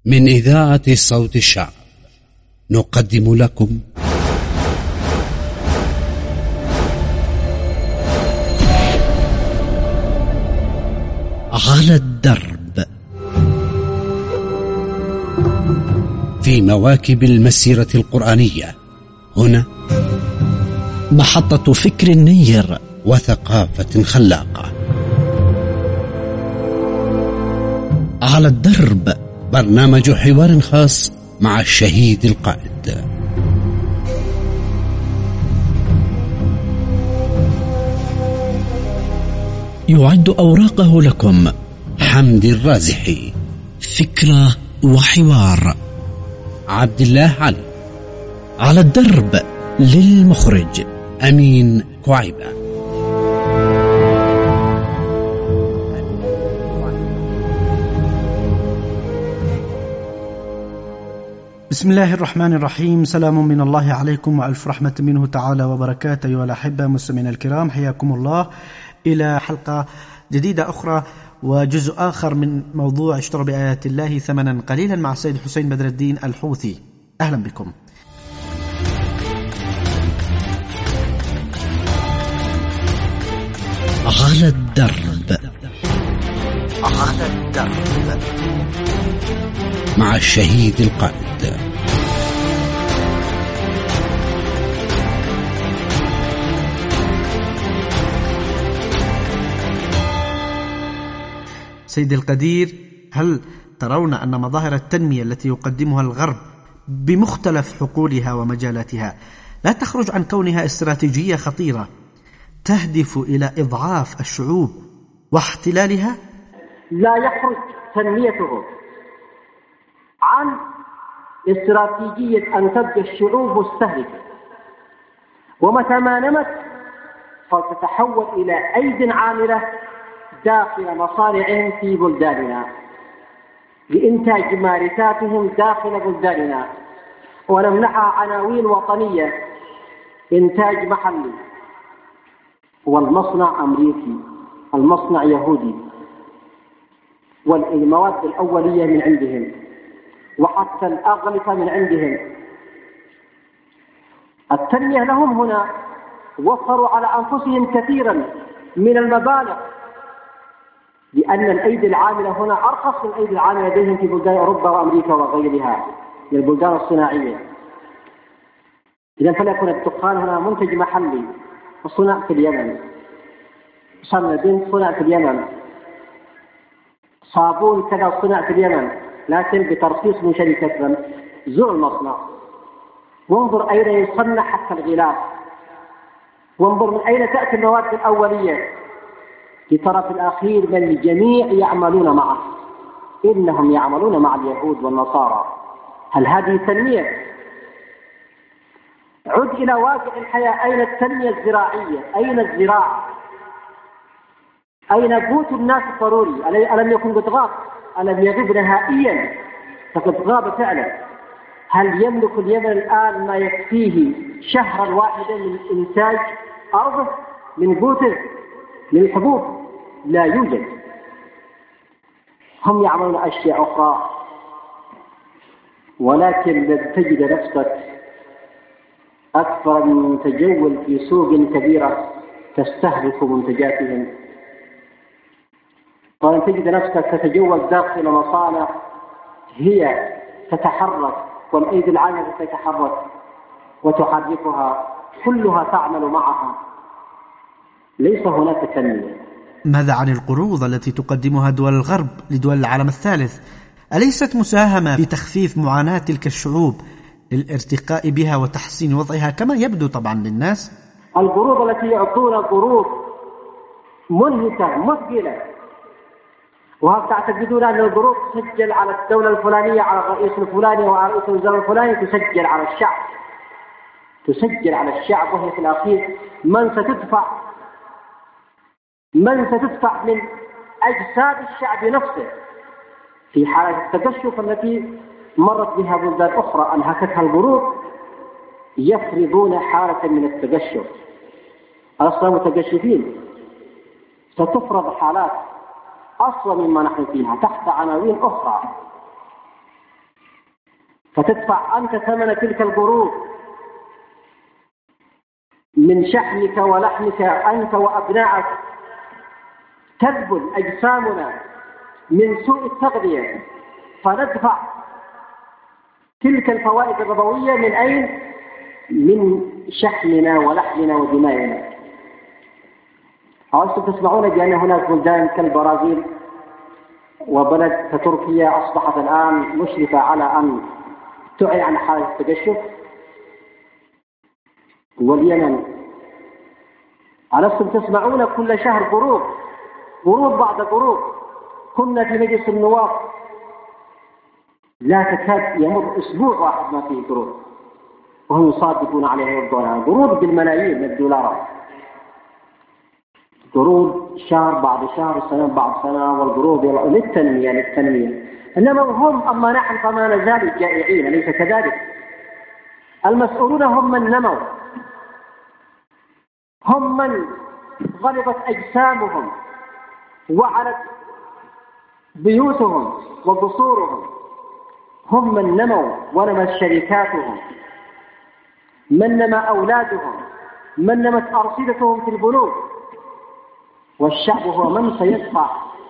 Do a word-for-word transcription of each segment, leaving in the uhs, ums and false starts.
من إذاعة صوت الشعب نقدم لكم على الدرب في مواكب المسيرة القرآنية. هنا محطة فكر نير وثقافة خلاقة. على الدرب برنامج حوار خاص مع الشهيد القائد. يعد أوراقه لكم حمد الرازحي. فكرة وحوار عبد الله علي. على الدرب للمخرج أمين كعيبة. بسم الله الرحمن الرحيم. سلام من الله عليكم وألف رحمة منه تعالى وبركاته. أيها الأحبة مستمعينا الكرام، حياكم الله إلى حلقة جديدة أخرى وجزء آخر من موضوع اشتروا بآيات الله ثمنا قليلا مع السيد حسين بدر الدين الحوثي. أهلا بكم. على الدرب على الدرب مع الشهيد القائد. سيد القدير، هل ترون أن مظاهر التنمية التي يقدمها الغرب بمختلف حقولها ومجالاتها لا تخرج عن كونها استراتيجية خطيرة تهدف إلى إضعاف الشعوب واحتلالها؟ لا يخرج تنميته عن استراتيجية أن تبقى الشعوب مستهلكة، ومتى ما نمت فتتحول إلى أيد عاملة داخل مصانعهم في بلداننا لإنتاج ماركاتهم داخل بلداننا، ونمنحها عناوين وطنية: إنتاج محلي، والمصنع أمريكي، المصنع يهودي، والمواد الأولية من عندهم، وحتى الأغلفة من عندهم. التنمية لهم هنا وفروا على أنفسهم كثيرا من المبالغ، لأن الأيدي العاملة هنا أرخص من الأيدي العاملة لديهم في بلدان أوروبا وأمريكا وغيرها من البلدان الصناعية. إذن فليكن الدخان هنا منتج محلي وصنع في اليمن، شمل البنت صنع في اليمن، صابون كذا صنع في اليمن لكن بترخيص من شركة زر المصنع. وانظر أين يصنع حتى الغلاف، وانظر من أين تأتي المواد الأولية. في الطرف الأخير من الجميع يعملون معه، إنهم يعملون مع اليهود والنصارى. هل هذه تنمية؟ عد إلى واقع الحياة. أين التنمية الزراعية؟ أين الزراعة؟ أين قوت الناس الضروري؟ ألم يكن قد غاب؟ ألم يغب نهائيا؟ فقد غاب فعلا. هل يملك اليمن الآن ما يكفيه شهرا واحدا من إنتاج أرضه، من قوته، من الحبوب؟ لا يوجد. هم يعملون أشياء أخرى، ولكن تجد نفسك أكثر من تجول في سوق كبيرة تستهلك منتجاتهم، وأن تجد نفسك تتجول داخل مصانع هي تتحرك والأيدي العاملة تتحرك وتحركها، كلها تعمل معها. ليس هناك تنمية. ماذا عن القروض التي تقدمها دول الغرب لدول العالم الثالث؟ أليست مساهمة في تخفيف معاناة تلك الشعوب للارتقاء بها وتحسين وضعها كما يبدو طبعا للناس؟ القروض التي يعطون قروض منهكة مثقلة، وهل تعتقدون أن القروض تسجل على الدولة الفلانية، على الرئيس الفلاني وعلى رئيس الوزراء الفلاني؟ تسجل على الشعب، تسجل على الشعب، وهي في الأخير من ستدفع من ستدفع من أجساد الشعب نفسه في حالة التقشف التي مرت بها بلدان أخرى أنهكتها القروض. يفرضون حالة من التقشف، أصلا متقشفين. ستفرض حالات أصلا مما نحن فيها تحت عناوين أخرى. فتدفع أنت ثمن تلك القروض من شحمك ولحمك أنت وأبنائك. تذبل أجسامنا من سوء التغذية فندفع تلك الفوائد الربوية من أين؟ من شحمنا ولحمنا ودمائنا. أولستم تسمعون بأن هناك بلدان كالبرازيل وبلد كتركيا أصبحت الآن مشرفة على أن تعلن عن حالة التقشف، واليمن. ألستم تسمعون كل شهر قروض قروض بعد قروض؟ كنا في مجلس النواب لا تكاد يمر أسبوع واحد ما فيه قروض وهم يصادقون عليها يرضونها. قروض بالملايين من الدولارات، قروض شهر بعد شهر، سنة بعد سنة، والقروض للتنمية للتنمية. إنما هم أما نحن فما نزال جائعين، ليس كذلك. المسؤولون هم من نموا، هم من غلبت أجسامهم وعلت بيوتهم وقصورهم، هم من نموا ونمت شركاتهم، من نمى أولادهم، من نمت أرصدتهم في البنوك، والشعب هو من سيدفع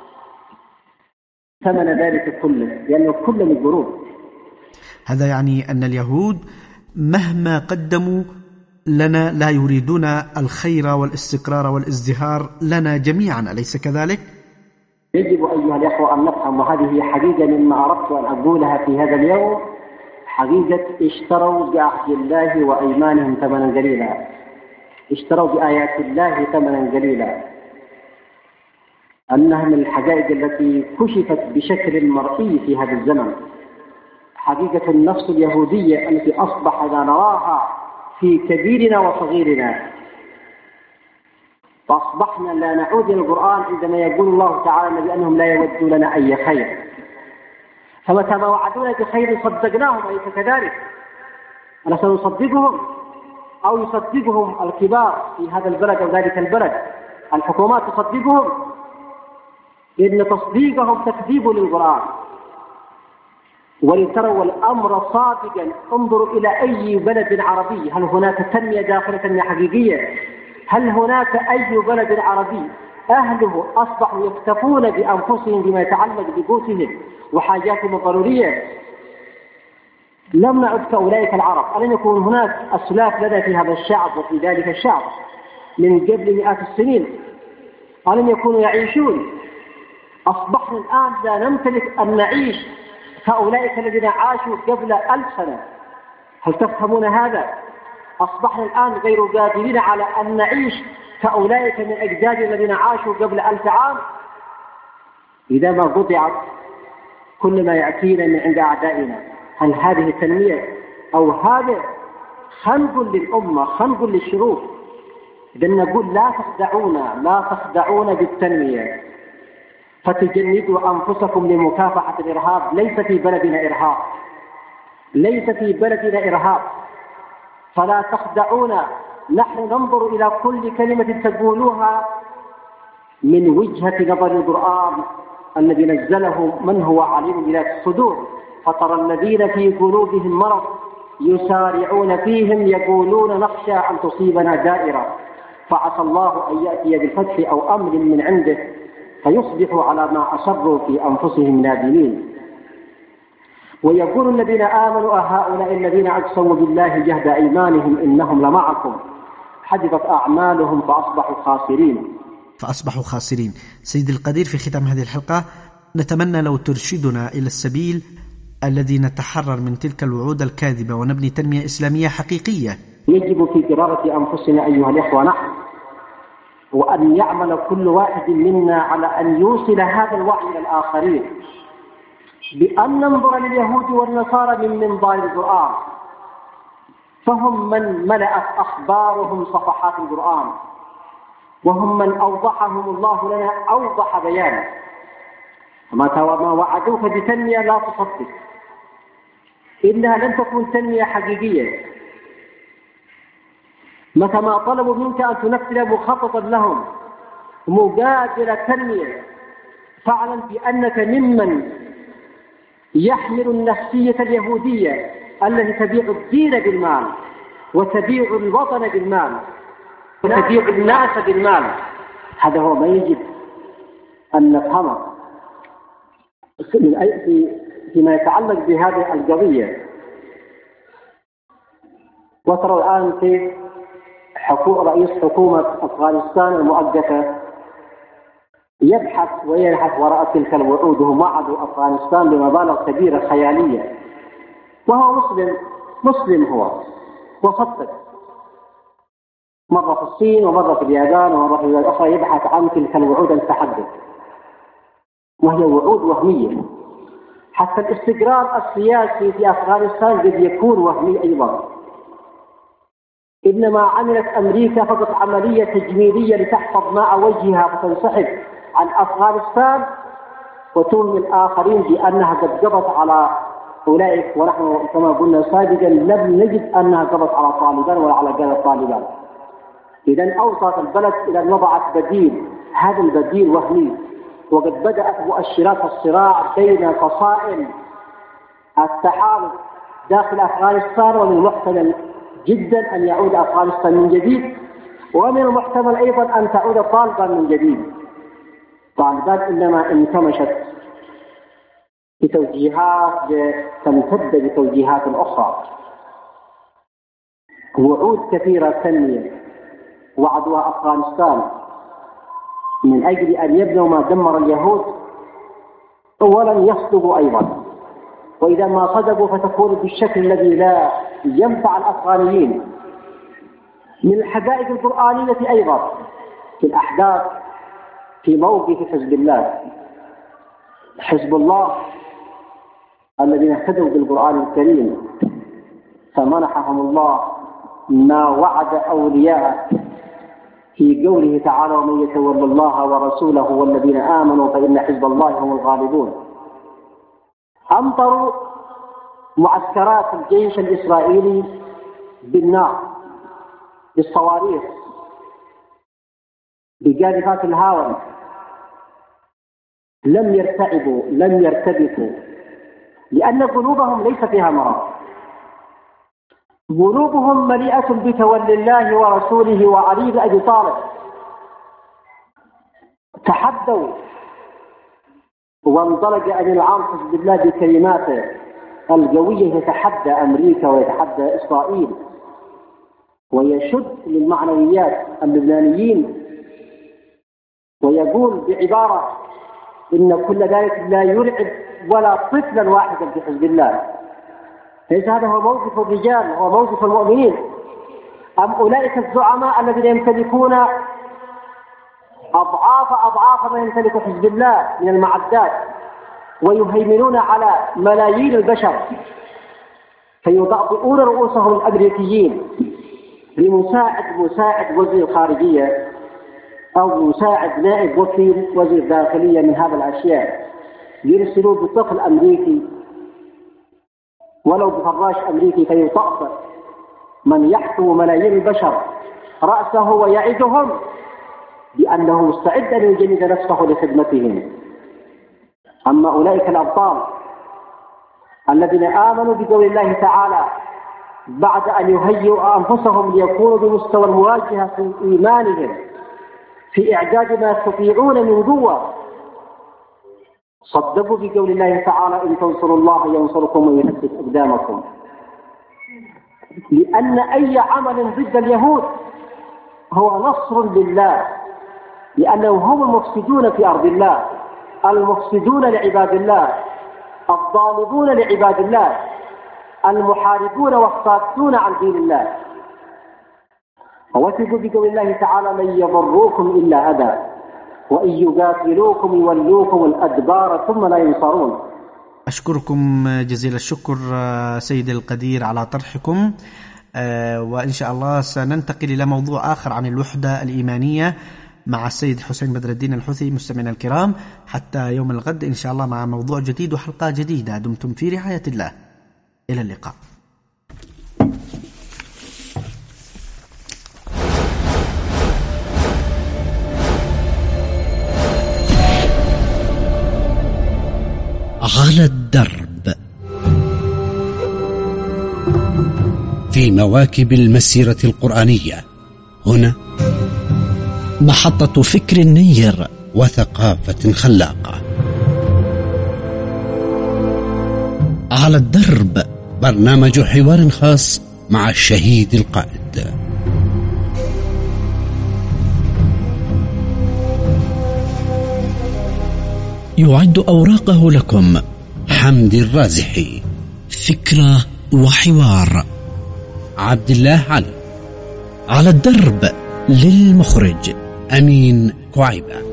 ثمن ذلك كله، لأنه كله من قروض. هذا يعني أن اليهود مهما قدموا لنا لا يريدون الخير والاستقرار والازدهار لنا جميعا، أليس كذلك؟ يجب أيها الأخوة أن نفهم، وهذه حقيقة مما أردت أن أقولها في هذا اليوم، حقيقة اشتروا بعهد الله وأيمانهم ثمنا قليلا، اشتروا بآيات الله ثمنا قليلا. أنها من الحقائق التي كشفت بشكل مرئي في هذا الزمن، حقيقة النفس اليهودية التي أصبحنا نراها في كبيرنا وصغيرنا. فأصبحنا لا نعود إلى القرآن عندما يقول الله تعالى بأنهم لا يودون لنا أي خير، فمتى ما وعدونا بخير صدقناهم، أليس كذلك؟ ألا سنصدقهم أو يصدقهم الكبار في هذا البلد أو ذلك البلد؟ الحكومات تصدقهم، إن تصديقهم تكذيب للقرآن. ولتروا الأمر صادقا، انظروا إلى أي بلد عربي، هل هناك تنمية داخل تنمية حقيقية؟ هل هناك أي بلد عربي أهله أصبحوا يكتفون بأنفسهم بما يتعلق بقوتهم وحاجاتهم الضرورية؟ لم نعد كأولئك العرب. ألم يكون هناك أسلاف لنا في هذا الشعب وفي ذلك الشعب من قبل مئات السنين؟ ألم يكونوا يعيشون؟ أصبحنا الآن لا نمتلك أن نعيش كأولئك الذين عاشوا قبل ألف سنة. هل تفهمون هذا؟ أصبحنا الآن غير قادرين على أن نعيش كأولئك من أجداد الذين عاشوا قبل ألف عام. إذا ما قطعت كل ما يأتينا من عند أعدائنا، هل هذه التنمية أو هذا خنق للأمة، خنق للشعوب؟ إذا نقول لا تخدعونا، لا تخدعونا بالتنمية، فتجندوا أنفسكم لمكافحة الإرهاب. ليس في بلدنا إرهاب، ليس في بلدنا إرهاب، فلا تخدعونا. نحن ننظر إلى كل كلمة تقولوها من وجهة نظر القرآن الذي نزله من هو عليم بذات الصدور. فترى الذين في قلوبهم مرض يسارعون فيهم يقولون نخشى أن تصيبنا دائرة فعسى الله أن يأتي بالفتح أو أمر من عنده فيصبحوا على ما أصروا في أنفسهم نادمين. ويقول الذين آمنوا أهؤلاء الذين أقسموا بالله جهد أيمانهم إنهم لمعكم حدثت أعمالهم فأصبحوا خاسرين فأصبحوا خاسرين. سيد القدير، في ختام هذه الحلقة نتمنى لو ترشدنا إلى السبيل الذي نتحرر من تلك الوعود الكاذبة ونبني تنمية إسلامية حقيقية. يجب في قرارة أنفسنا أيها الإخوة نحن، وأن يعمل كل واحد منا على أن يوصل هذا الوعي إلى الآخرين، بأن ننظر لليهود والنصارى من منظار القرآن، فهم من ملأت أخبارهم صفحات القرآن، وهم من أوضحهم الله لنا أوضح بيانه. فمتى ما وعدوك بتنمية لا تصدق، إنها لن تكون تنمية حقيقية. متى ما طلبوا منك أن تنفذ مخططا لهم مجادلة تنمية، فاعلم بأنك ممن يحمل النفسية اليهودية التي تبيع الدين بالمال وتبيع الوطن بالمال وتبيع الناس بالمال. هذا هو ما يجب أن نفهمه فيما يتعلق بهذه القضية. وترى الآن كيف رئيس حكومة أفغانستان المؤقتة يبحث ويبحث وراء تلك الوعود، وهم وعدوا أفغانستان بمبالغ كبيرة خيالية، وهو مسلم مسلم هو وصدق، مرة في الصين ومرة في اليابان ومرة في الدول الأخرى يبحث عن تلك الوعود التحدث، وهي وعود وهمية. حتى الاستقرار السياسي في أفغانستان قد يكون وهمي أيضا. إنما عملت أمريكا فقط عملية تجميلية لتحفظ ماء وجهها فتنسحب عن أفغانستان وتوهم الآخرين بأنها قد قضت على أولئك، ونحن كما قلنا سابقا لم نجد أنها قضت على طالبان ولا على قادة طالبان. إذن أوصلت البلد إلى أن وضعت بديل، هذا البديل وهمي، وقد بدأت مؤشرات الصراع بين فصائل التحالف داخل أفغانستان، ومن المحتمل جدا أن يعود أفغانستان من جديد، ومن المحتمل أيضا أن تعود طالبان من جديد. طالبان إنما انكمشت بتوجيهات تمتد بتوجيهات أخرى. وعود كثيرة ثانية وعدوها أفغانستان من أجل أن يبنوا ما دمر اليهود، ولن يصدقوا أيضا، وإذا ما صدقوا فتكون بالشكل الذي لا ينفع الأفغانيين. من الحقائق القرآنية أيضا في الأحداث في موقف حزب الله، حزب الله الذين اهتدوا بالقرآن الكريم فمنحهم الله ما وعد أولياء في قوله تعالى: ومن يتولى الله ورسوله والذين آمنوا فإن حزب الله هم الغالبون. أمطروا معسكرات الجيش الإسرائيلي بالنار، بالصواريخ، بقاذفات الهاون، لم يرتعبوا لم يرتبكوا، لأن قلوبهم ليس فيها مرض، قلوبهم مليئة بتولي الله ورسوله وعلي بن أبي طالب. تحدوا، وانطلق أمين العام حزب الله بكلماته القوية يتحدى أمريكا ويتحدى إسرائيل، ويشد للمعنويات اللبنانيين، ويقول بعبارة: إن كل ذلك لا يرعب ولا طفلا واحدا في حزب الله. ليس هذا هو موقف الرجال، هو موقف المؤمنين. أم أولئك الزعماء الذين يمتلكون أضعاف أضعاف ما يمتلك حزب الله من المعدات، ويهيمنون على ملايين البشر، فيضعضئون رؤوسهم الأمريكيين لمساعد مساعد وزير الخارجية أو مساعد نائب وكيل وزير داخلية من هذا الأشياء، يرسلوا بطفل أمريكي ولو بفراش أمريكي فيطأطئ من يحكم ملايين البشر رأسه ويعدهم بأنه مستعد أن يجند نفسه لخدمتهم. أما أولئك الأبطال الذين آمنوا بقول الله تعالى بعد أن يهيئوا أنفسهم ليكونوا بمستوى المواجهة في إيمانهم في إعداد ما يستطيعون من قوة، صدقوا بقول الله تعالى: إن تنصروا الله ينصركم ويثبت أقدامكم. لأن أي عمل ضد اليهود هو نصر لله، لأنهم هم المفسدون في أرض الله، المفسدون لعباد الله، الضالبون لعباد الله، المحاربون والصادون عن دين الله. ووثقوا بقول الله تعالى: لن يضروكم إلا أذى وإن يقاتلوكم يولوكم الأدبار ثم لا ينصرون. أشكركم جزيل الشكر سيد القدير على طرحكم، وإن شاء الله سننتقل إلى موضوع آخر عن الوحدة الإيمانية مع السيد حسين بدر الدين الحوثي. مستمعينا الكرام، حتى يوم الغد إن شاء الله مع موضوع جديد وحلقة جديدة. دمتم في رعاية الله، إلى اللقاء. على الدرب. في مواكب المسيرة القرآنية. هنا محطة فكر نير وثقافة خلاقة. على الدرب، برنامج حوار خاص مع الشهيد القائد. يعد أوراقه لكم حمدي الرازحي. فكرة وحوار عبد الله علي. على الدرب للمخرج أمين كعيبة.